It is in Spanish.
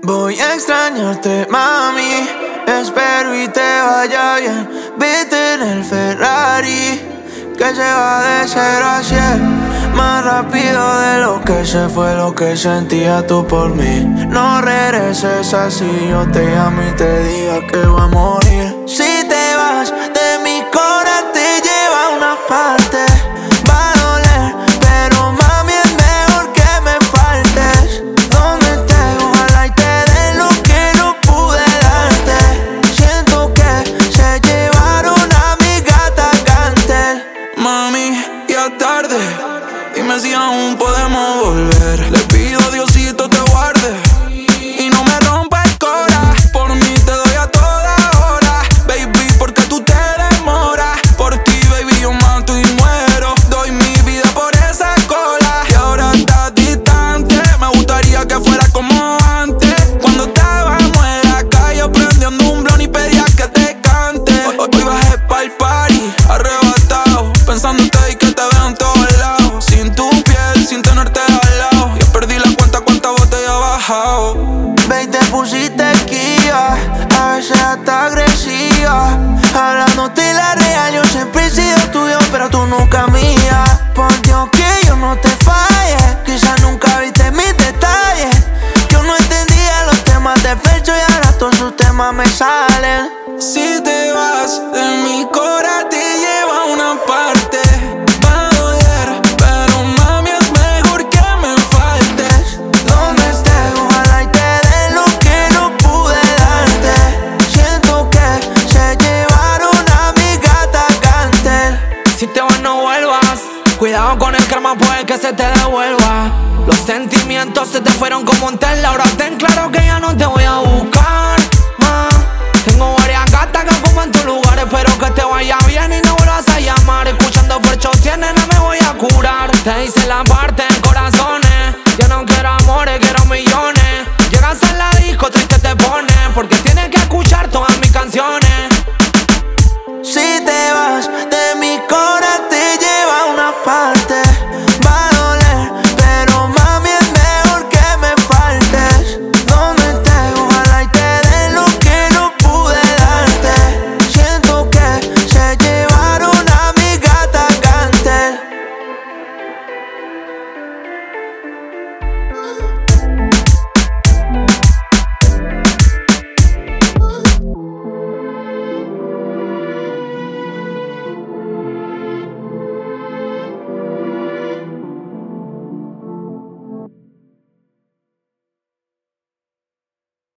Voy a extrañarte, mami. Espero y te vaya bien. Vete en el Ferrari que se va de 0 a 100 más rápido de lo que se fue, lo que sentía tú por mí. No regreses así, yo te llamo y te diga que voy a morir. Si te vas de mi corazón te lleva a una parte. Va a doler, pero mami es mejor que me faltes. Donde estés, ojalá y te dé lo que no pude darte. Siento que se llevaron a mi gata Cantel. Mami, ya tarde, dime si aún podemos volver. Le pido a Diosito te guarde y no me rompa el cora. Por mí te doy a toda hora, baby, porque tú te demoras. Por ti, baby, yo mato y muero. Doy mi vida por esa cola. Y ahora estás distante, me gustaría que fuera como antes. Cuando estábamos en la calle prendiendo un blon y pedías que te cante. Hoy bajé pa'l party, arrebatado, pensándote y que te veo en todos lados. Sin tu piel, sin tenerte al lado, ya perdí la cuenta cuántas botellas he bajado. Baby, te pusiste esquiva, a veces hasta agresiva. Hablándote la real, yo siempre he sido tuyo, pero tú nunca mía. Por Dios que yo no te falle, quizás nunca viste mis detalles. Yo no entendía los temas de Fercho y ahora todos sus temas me salen. Si te vas de mi cora te lleva a una parte. Va a doler, pero mami es mejor que me faltes. Donde estés, ojalá y te dé lo que no pude darte. Siento que se llevaron a mi gata Cantel. Si te vas no vuelvas, cuidado con el karma, puede que se te devuelva. Los sentimientos se te fueron como un tel. Ahora ten claro que ya no te voy a buscar más. Tengo varias gatas que ocupan tus lugares, espero que te vaya bien y no vuelvas a llamar. Escuchando Fercho 100, nena, me voy a curar. Te hice la parte del corazón,